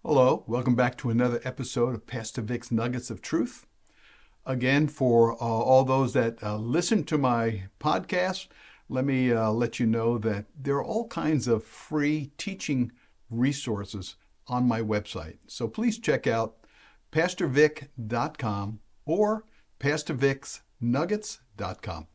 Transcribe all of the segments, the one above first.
Hello, welcome back to another episode of Pastor Vic's Nuggets of Truth. Again, for all those that listen to my podcast, let me let you know that there are all kinds of free teaching resources on my website. So please check out pastorvic.com or pastorvicsnuggets.com.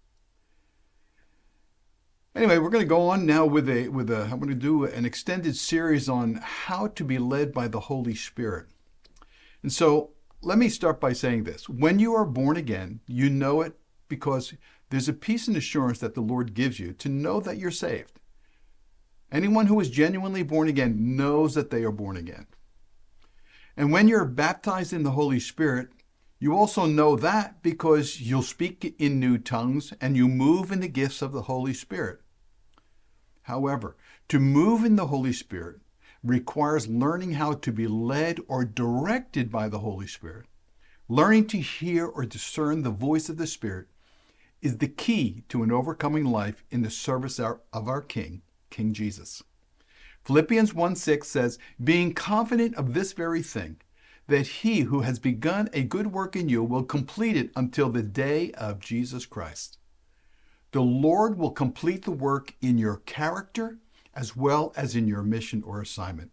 Anyway, we're going to go on now I'm going to do an extended series on how to be led by the Holy Spirit. And so let me start by saying this. When you are born again, you know it because there's a peace and assurance that the Lord gives you to know that you're saved. Anyone who is genuinely born again knows that they are born again. And when you're baptized in the Holy Spirit, you also know that because you'll speak in new tongues and you move in the gifts of the Holy Spirit. However, to move in the Holy Spirit requires learning how to be led or directed by the Holy Spirit. Learning to hear or discern the voice of the Spirit is the key to an overcoming life in the service of our King, King Jesus. Philippians 1:6 says, being confident of this very thing, that he who has begun a good work in you will complete it until the day of Jesus Christ. The Lord will complete the work in your character as well as in your mission or assignment.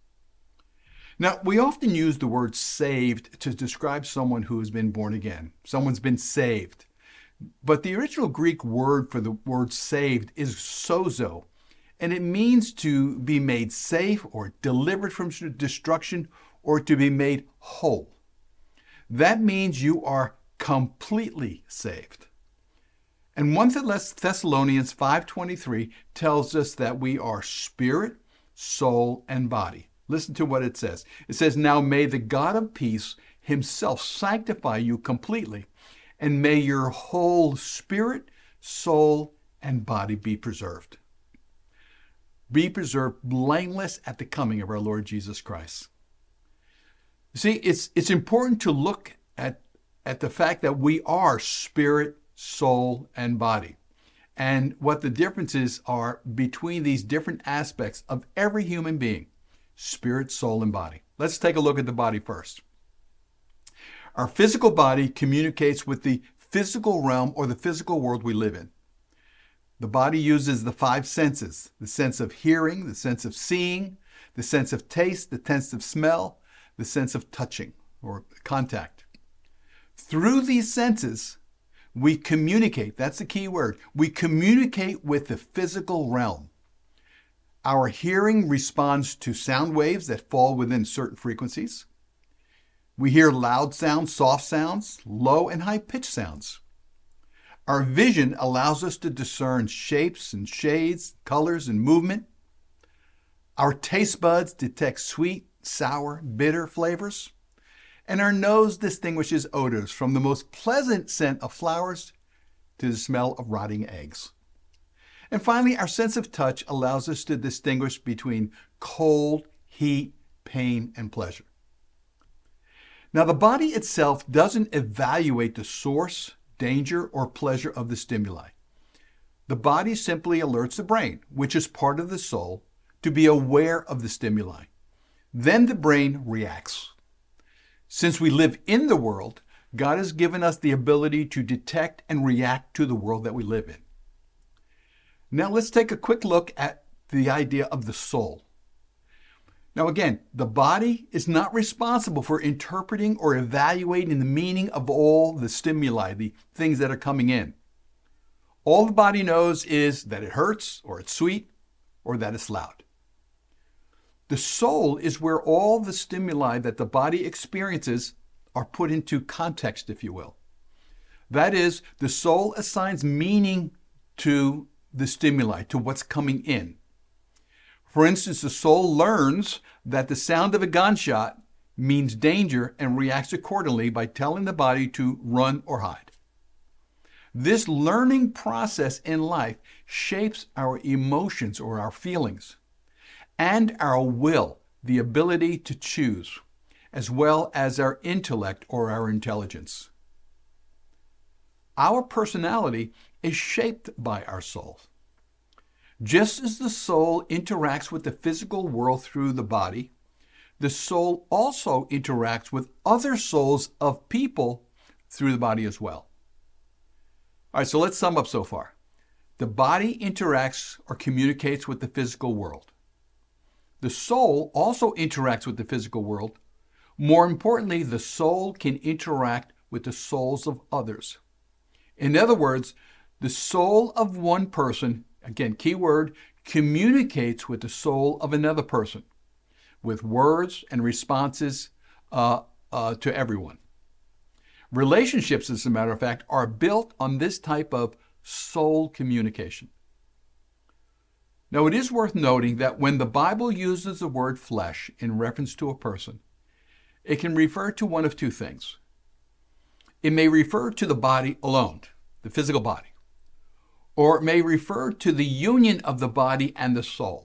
Now, we often use the word saved to describe someone who has been born again. Someone's been saved. But the original Greek word for the word saved is sozo, and it means to be made safe or delivered from destruction or to be made whole. That means you are completely saved. And 1 Thessalonians 5:23 tells us that we are spirit, soul, and body. Listen to what it says. It says, now may the God of peace himself sanctify you completely, and may your whole spirit, soul, and body be preserved. Be preserved blameless at the coming of our Lord Jesus Christ. You see, it's important to look at the fact that we are spirit, soul, and body, and what the differences are between these different aspects of every human being, spirit, soul, and body. Let's take a look at the body first. Our physical body communicates with the physical realm or the physical world we live in. The body uses the five senses, the sense of hearing, the sense of seeing, the sense of taste, the sense of smell, the sense of touching or contact. Through these senses, we communicate. That's the key word. We communicate with the physical realm. Our hearing responds to sound waves that fall within certain frequencies. We hear loud sounds, soft sounds, low and high pitched sounds. Our vision allows us to discern shapes and shades, colors and movement. Our taste buds detect sweet, sour, bitter flavors. And our nose distinguishes odors from the most pleasant scent of flowers to the smell of rotting eggs. And finally, our sense of touch allows us to distinguish between cold, heat, pain, and pleasure. Now, the body itself doesn't evaluate the source, danger, or pleasure of the stimuli. The body simply alerts the brain, which is part of the soul, to be aware of the stimuli. Then the brain reacts. Since we live in the world, God has given us the ability to detect and react to the world that we live in. Now let's take a quick look at the idea of the soul. Now again, the body is not responsible for interpreting or evaluating the meaning of all the stimuli, the things that are coming in. All the body knows is that it hurts, or it's sweet, or that it's loud. The soul is where all the stimuli that the body experiences are put into context, if you will. That is, the soul assigns meaning to the stimuli, to what's coming in. For instance, the soul learns that the sound of a gunshot means danger and reacts accordingly by telling the body to run or hide. This learning process in life shapes our emotions or our feelings and our will, the ability to choose, as well as our intellect or our intelligence. Our personality is shaped by our soul. Just as the soul interacts with the physical world through the body, the soul also interacts with other souls of people through the body as well. All right, so let's sum up so far. The body interacts or communicates with the physical world. The soul also interacts with the physical world. More importantly, the soul can interact with the souls of others. In other words, the soul of one person, again, key word, communicates with the soul of another person with words and responses to everyone. Relationships, as a matter of fact, are built on this type of soul communication. Now, it is worth noting that when the Bible uses the word flesh in reference to a person, it can refer to one of two things. It may refer to the body alone, the physical body, or it may refer to the union of the body and the soul.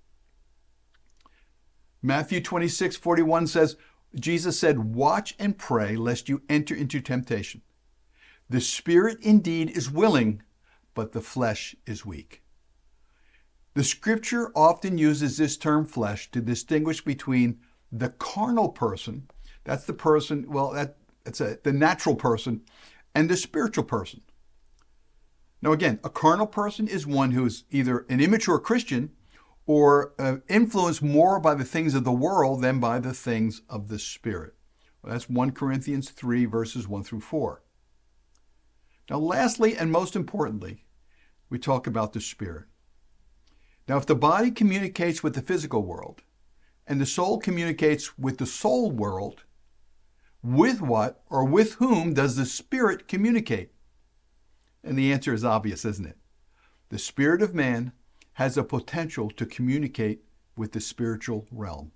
Matthew 26:41 says, Jesus said, "Watch and pray lest you enter into temptation. The spirit indeed is willing, but the flesh is weak." The scripture often uses this term flesh to distinguish between the carnal person, that's the person, the natural person, and the spiritual person. Now again, a carnal person is one who is either an immature Christian or influenced more by the things of the world than by the things of the Spirit. Well, that's 1 Corinthians 3, verses 1 through 4. Now lastly, and most importantly, we talk about the Spirit. Now if the body communicates with the physical world, and the soul communicates with the soul world, with what or with whom does the Spirit communicate? And the answer is obvious, isn't it? The spirit of man has a potential to communicate with the spiritual realm.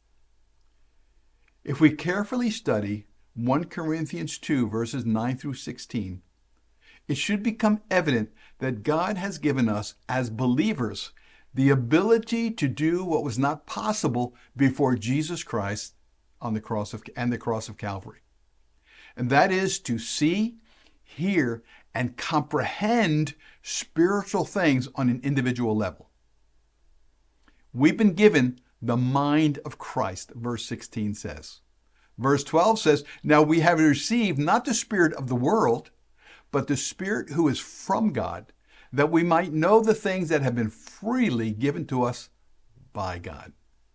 If we carefully study 1 Corinthians 2, verses 9 through 16, it should become evident that God has given us, as believers, the ability to do what was not possible before Jesus Christ on the cross of Calvary. And that is to see, hear, and comprehend spiritual things on an individual level. We've been given the mind of Christ, verse 16 says. Verse 12 says, "Now we have received not the spirit of the world, but the Spirit who is from God, that we might know the things that have been freely given to us by God."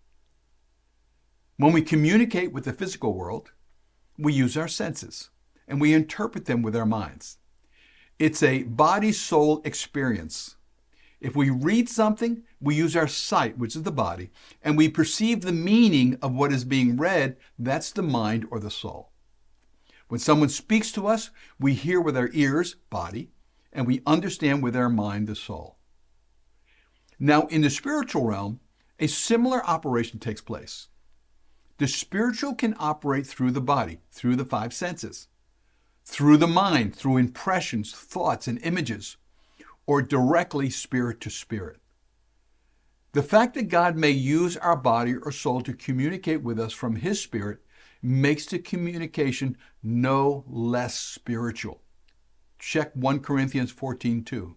When we communicate with the physical world, we use our senses, and we interpret them with our minds. It's a body-soul experience. If we read something, we use our sight, which is the body, and we perceive the meaning of what is being read. That's the mind or the soul. When someone speaks to us, we hear with our ears, body, and we understand with our mind, the soul. Now, in the spiritual realm, a similar operation takes place. The spiritual can operate through the body, through the five senses, through the mind, through impressions, thoughts, and images, or directly spirit to spirit. The fact that God may use our body or soul to communicate with us from His Spirit makes the communication no less spiritual. Check 1 Corinthians 14:2.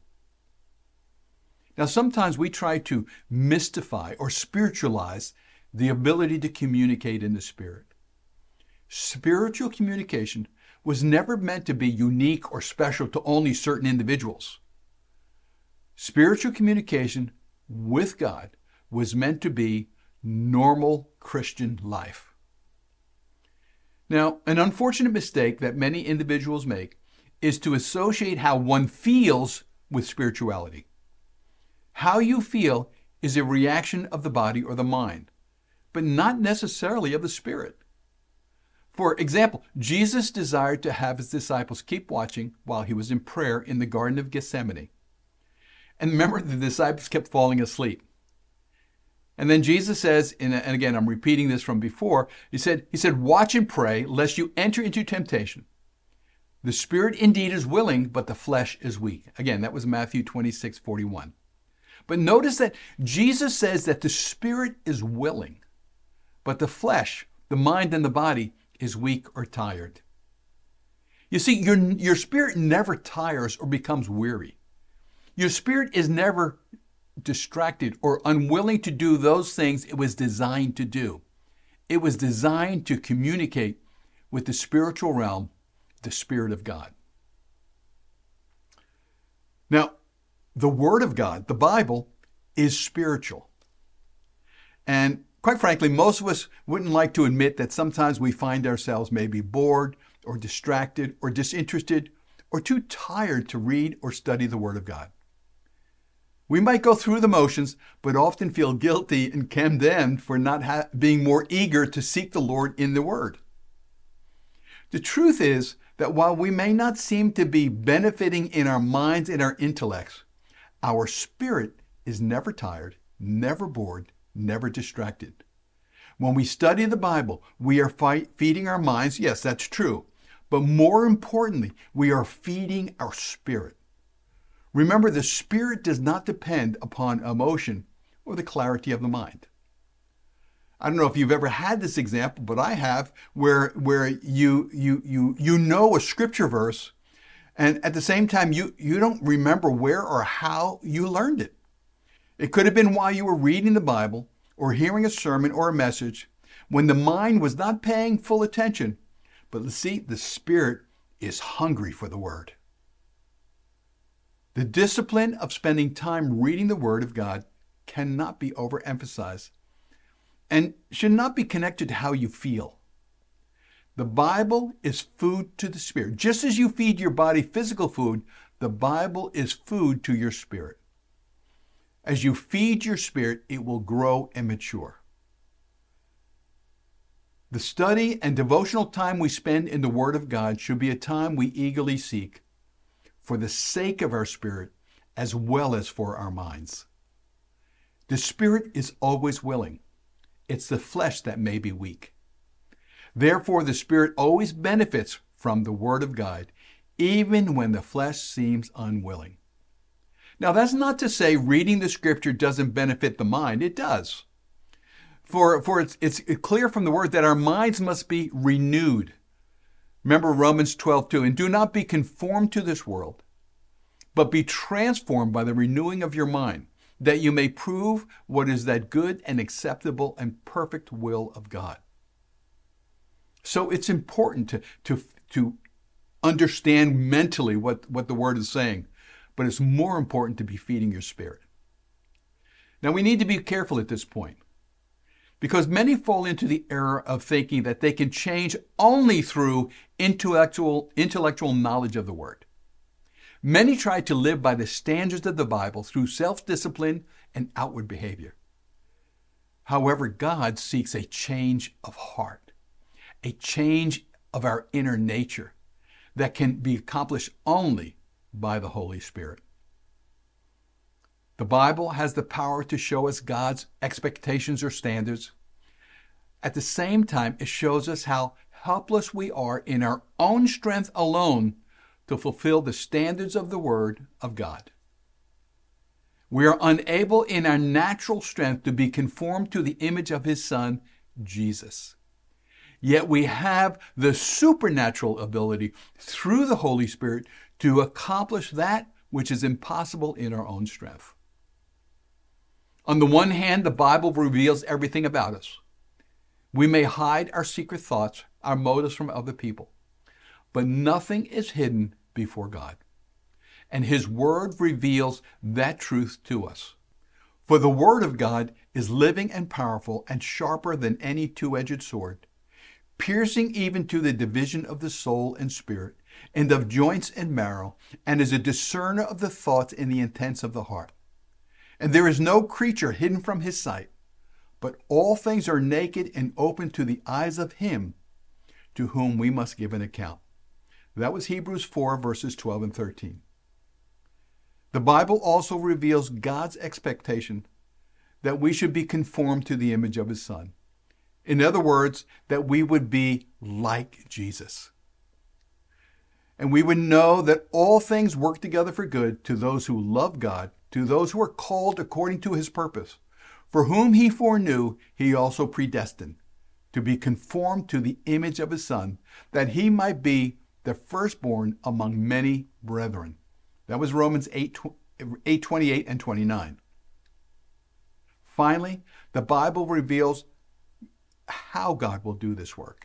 Now, sometimes we try to mystify or spiritualize the ability to communicate in the Spirit. Spiritual communication was never meant to be unique or special to only certain individuals. Spiritual communication with God was meant to be normal Christian life. Now, an unfortunate mistake that many individuals make is to associate how one feels with spirituality. How you feel is a reaction of the body or the mind, but not necessarily of the spirit. For example, Jesus desired to have His disciples keep watching while He was in prayer in the Garden of Gethsemane. And remember, the disciples kept falling asleep. And then Jesus says, and again, I'm repeating this from before, He said, "Watch and pray, lest you enter into temptation. The spirit indeed is willing, but the flesh is weak." Again, that was Matthew 26:41. But notice that Jesus says that the spirit is willing, but the flesh, the mind and the body, is weak or tired. You see, your spirit never tires or becomes weary. Your spirit is never distracted or unwilling to do those things it was designed to do. It was designed to communicate with the spiritual realm, the Spirit of God. Now, the Word of God, the Bible, is spiritual. And quite frankly, most of us wouldn't like to admit that sometimes we find ourselves maybe bored or distracted or disinterested or too tired to read or study the Word of God. We might go through the motions, but often feel guilty and condemned for not being more eager to seek the Lord in the Word. The truth is that while we may not seem to be benefiting in our minds and our intellects, our spirit is never tired, never bored, never distracted. When we study the Bible, we are feeding our minds. Yes, that's true. But more importantly, we are feeding our spirit. Remember, the spirit does not depend upon emotion or the clarity of the mind. I don't know if you've ever had this example, but I have, where you know a scripture verse, and at the same time you don't remember where or how you learned it. It could have been while you were reading the Bible or hearing a sermon or a message when the mind was not paying full attention. But see, the spirit is hungry for the Word. The discipline of spending time reading the Word of God cannot be overemphasized and should not be connected to how you feel. The Bible is food to the spirit. Just as you feed your body physical food, the Bible is food to your spirit. As you feed your spirit, it will grow and mature. The study and devotional time we spend in the Word of God should be a time we eagerly seek for the sake of our spirit as well as for our minds. The spirit is always willing. It's the flesh that may be weak. Therefore, the spirit always benefits from the Word of God, even when the flesh seems unwilling. Now, that's not to say reading the scripture doesn't benefit the mind. It does. For it's clear from the Word that our minds must be renewed. Remember Romans 12:2, and do not be conformed to this world, but be transformed by the renewing of your mind, that you may prove what is that good and acceptable and perfect will of God. So it's important to understand mentally what the Word is saying, but it's more important to be feeding your spirit. Now, we need to be careful at this point, because many fall into the error of thinking that they can change only through intellectual knowledge of the Word. Many try to live by the standards of the Bible through self-discipline and outward behavior. However, God seeks a change of heart, a change of our inner nature that can be accomplished only by the Holy Spirit. The Bible has the power to show us God's expectations or standards. At the same time, it shows us how helpless we are in our own strength alone to fulfill the standards of the Word of God. We are unable in our natural strength to be conformed to the image of His Son, Jesus. Yet we have the supernatural ability through the Holy Spirit to accomplish that which is impossible in our own strength. On the one hand, the Bible reveals everything about us. We may hide our secret thoughts, our motives from other people, but nothing is hidden before God. And His Word reveals that truth to us. For the Word of God is living and powerful and sharper than any two-edged sword, piercing even to the division of the soul and spirit, and of joints and marrow, and is a discerner of the thoughts and the intents of the heart. And there is no creature hidden from His sight, but all things are naked and open to the eyes of Him to whom we must give an account. That was Hebrews 4, verses 12 and 13. The Bible also reveals God's expectation that we should be conformed to the image of His Son. In other words, that we would be like Jesus. And we would know that all things work together for good to those who love God, to those who are called according to His purpose. For whom He foreknew, He also predestined to be conformed to the image of His Son, that He might be the firstborn among many brethren. That was Romans 8:28 and 29. Finally, the Bible reveals how God will do this work.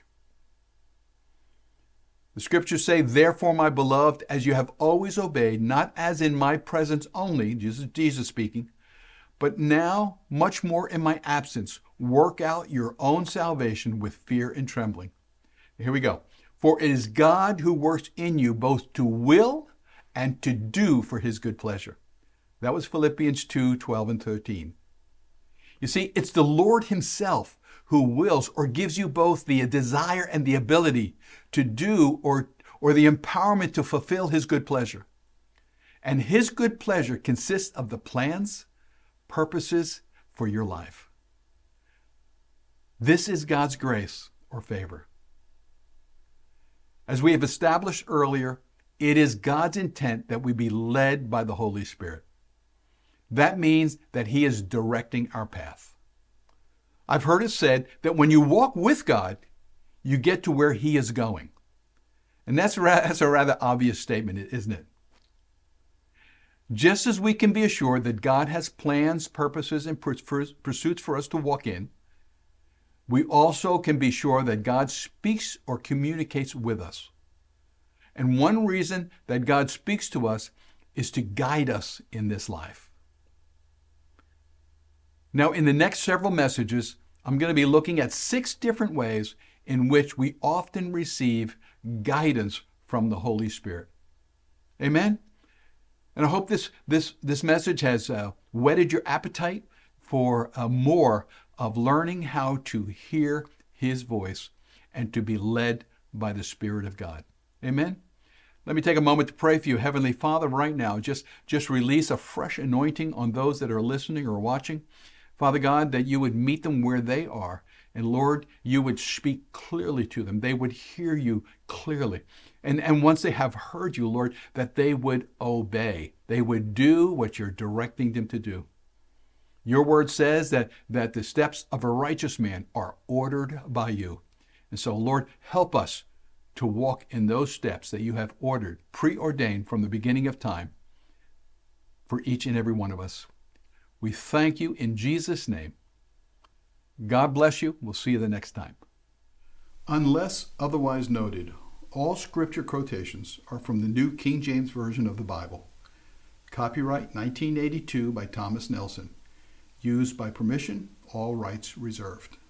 The scriptures say, therefore, my beloved, as you have always obeyed, not as in my presence only, Jesus speaking, but now much more in my absence, work out your own salvation with fear and trembling. Here we go. For it is God who works in you both to will and to do for his good pleasure. That was Philippians 2:12 and 13. You see, it's the Lord himself who wills or gives you both the desire and the ability to do or the empowerment to fulfill his good pleasure. And his good pleasure consists of the plans, purposes for your life. This is God's grace or favor. As we have established earlier, it is God's intent that we be led by the Holy Spirit. That means that he is directing our path. I've heard it said that when you walk with God, you get to where he is going. And that's a rather obvious statement, isn't it? Just as we can be assured that God has plans, purposes, and pursuits for us to walk in, we also can be sure that God speaks or communicates with us. And one reason that God speaks to us is to guide us in this life. Now, in the next several messages, I'm going to be looking at 6 different ways in which we often receive guidance from the Holy Spirit. Amen? And I hope this message has whetted your appetite for more of learning how to hear his voice and to be led by the Spirit of God. Amen? Let me take a moment to pray for you. Heavenly Father, right now, just release a fresh anointing on those that are listening or watching. Father God, that you would meet them where they are. And Lord, you would speak clearly to them. They would hear you clearly. And once they have heard you, Lord, that they would obey. They would do what you're directing them to do. Your word says that the steps of a righteous man are ordered by you. And so, Lord, help us to walk in those steps that you have ordered, preordained from the beginning of time for each and every one of us. We thank you in Jesus' name. God bless you. We'll see you the next time. Unless otherwise noted, all scripture quotations are from the New King James Version of the Bible. Copyright 1982 by Thomas Nelson. Used by permission, all rights reserved.